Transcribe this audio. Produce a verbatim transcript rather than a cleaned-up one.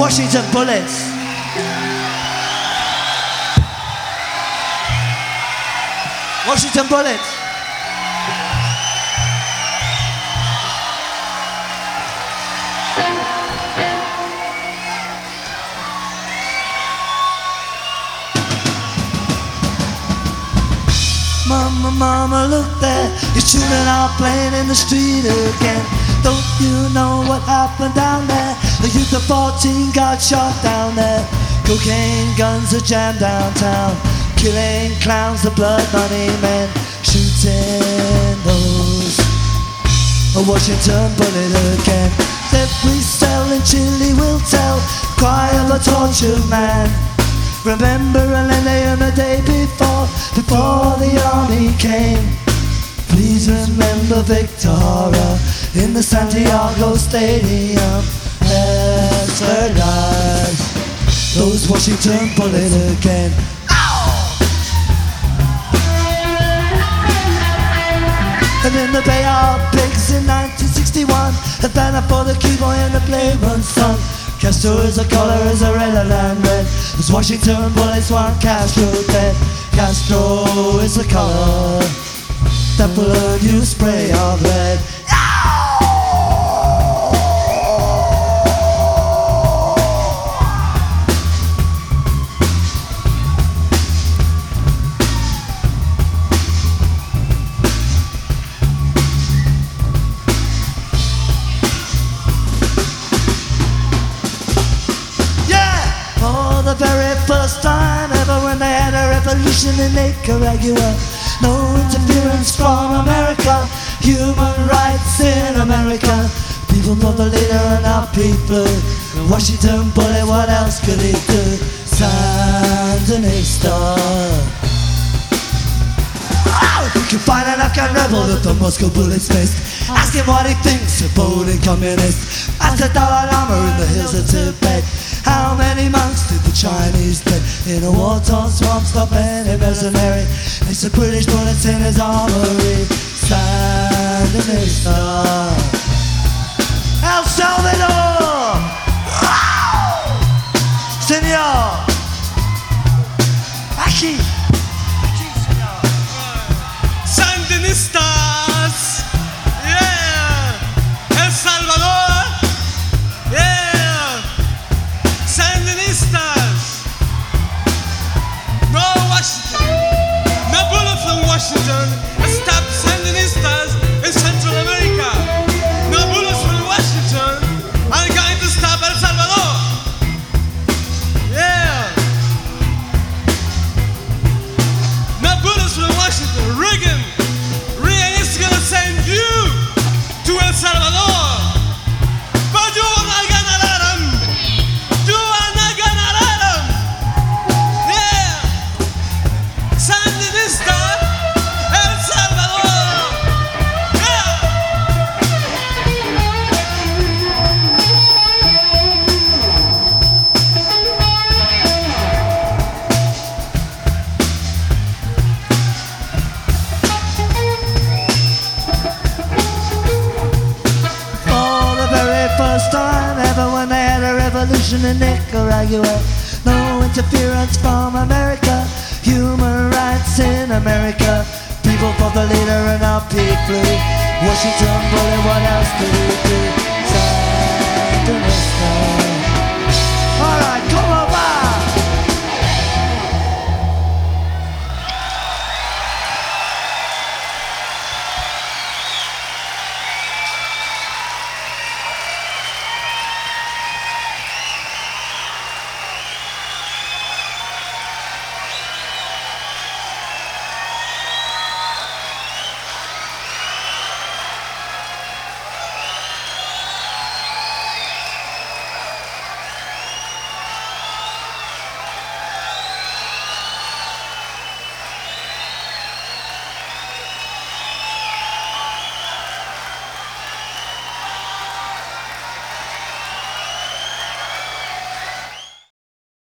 Washington Bullets. Washington Bullets. Mama, mama, look there, your children are playing in the street again. Don't you know what happened down there? The youth of fourteen got shot down there. Cocaine guns are jammed downtown, killing clowns, the blood money men, shooting those a Washington bullet again. That we sell in Chile will tell, cry of a tortured man. Remember Elena the day before, before the army came. Please remember Victoria in the Santiago Stadium. Let's fertilize those Washington Bullets again. And in the Bay of Pigs in nineteen sixty-one, the banner for the keyboy and the play runs sung. Castro is a color, is a red and red. It's Washington Bullets, one Castro dead. Castro is a color that will earn you spray of lead. The very first time ever when they had a revolution in Nicaragua. No interference from America, human rights in America. People for the leader and our people. Washington Bullet, what else could he do? Sandinista. Oh, you can find an Afghan rebel that the Moscow Bullets missed. Ask him what he thinks of voting communist. Ask the Dalai Lama in the hills of Tibet. How many monks did the Chinese pay in a war-torn swamp? Stop any mercenary. It's the British bullets in his armory. Sandinista. El Salvador. Senor. Aquí. Aquí, senor. Sandinistas. Yeah. El Salvador. Yeah. Sandinistas! No Washington! No bullet from Washington! Stop Sandinistas in Central America! No bullets from Washington! I'm going to stop El Salvador! Yeah! No bullets from Washington! Reagan! Reagan is going to send you to El Salvador! But you are not going to let him! You are not gonna let him! Yeah! Sandinista! El Salvador! Yeah! For the very first time ever when they had a revolution in Nicaragua. No interference from America, human rights in America. People for the leader and our people. Washington Bullet, what else could we do?